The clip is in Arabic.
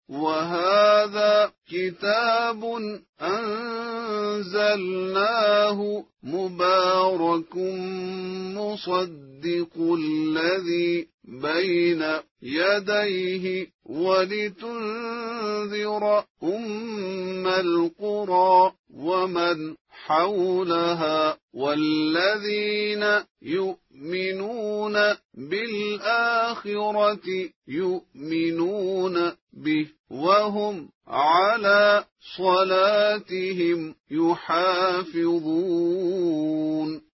وهذا كتاب أنزلناه مبارك مصدق الذي بين يديه ولتنذر أم القرى ومن حولها والذين يؤمنون بالآخرة يؤمنون به وهم على صلاتهم يحافظون.